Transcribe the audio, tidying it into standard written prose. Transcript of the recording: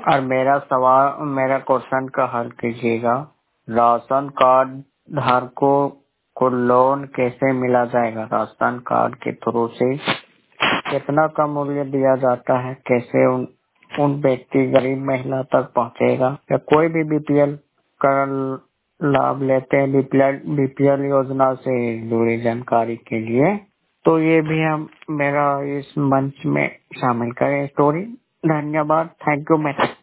और मेरा क्वेश्चन का हल कीजिएगा। राशन कार्ड धारकों को लोन कैसे मिला जाएगा? राशन कार्ड के थ्रू से कितना का मूल्य दिया जाता है? कैसे उन व्यक्ति गरीब महिला तक पहुंचेगा? या कोई भी बीपीएल का लाभ लेते हैं, बीपीएल योजना से जुड़ी जानकारी के लिए, तो ये भी हम मेरा इस मंच में शामिल करें स्टोरी। धन्यवाद। Thank you madam.